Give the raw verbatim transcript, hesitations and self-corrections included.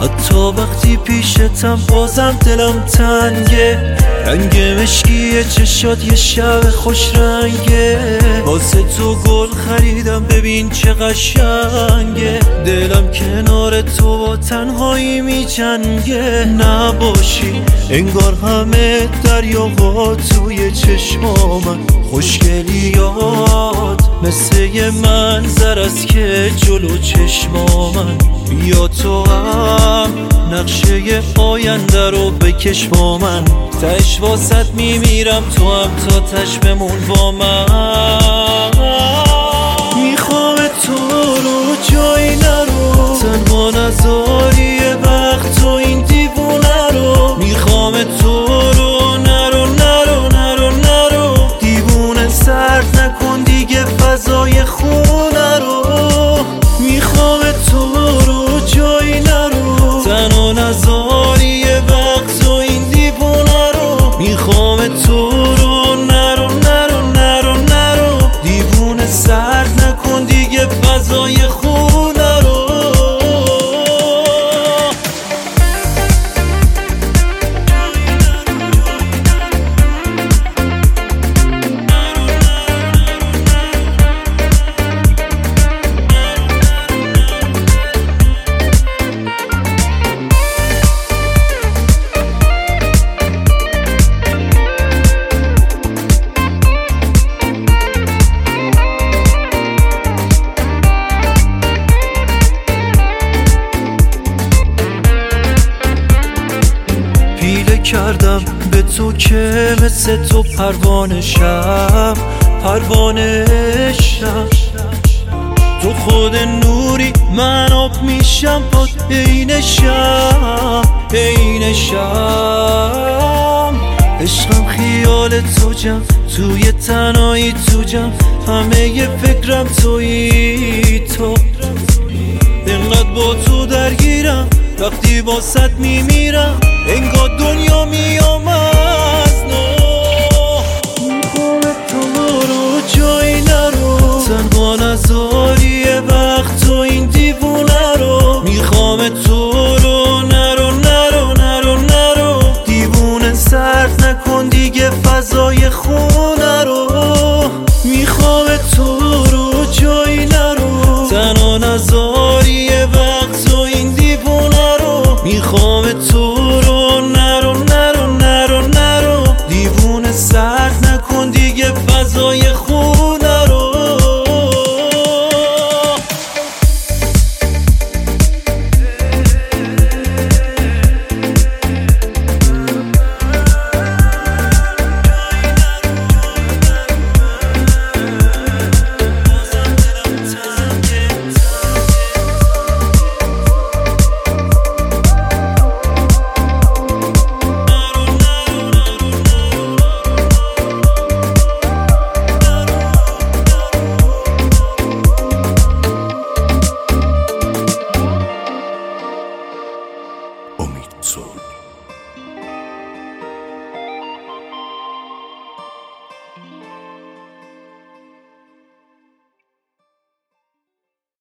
حتی وقتی پیشتم بازم دلم تنگه. رنگ مشکی چشات یه شب خوش رنگه. واسه تو گل خریدم ببین چه قشنگه. دلم کنار تو با تنهایی می جنگه. نباشی انگار همه دریاها توی چشمامن. خوشگلیات مثل یه منظر است که جلو چشمامن. بیا تو هم نقشه آینده رو بکش با من. تش واسط میمیرم تو هم تا تش بمون با من. میخوام تو رو جایی نرو، تنها نذاری وقت تو این دیوونه رو. میخوام تو رو نرو نرو نرو نرو، دیوونه سرد نکن دیگه فضای خونه رو. میخوام تو رو جایی نرو، تنها نذاری وقت تو این دیوونه رو. میخوام تو رو نرو نرو نرو نرو، دیوونه سرد نکن دیگه فضای خونه رو. کردم به تو که مثل تو پروانه شم پروانه شم. تو خود نوری من آب میشم پاد عین شم عین شم. عشقم خیال تو جم توی تنهایی تو جم، همه ی فکرم تویی تو. اینقدر با تو درگیرم وقتی واسط میمیرم، انگار دنیا میامد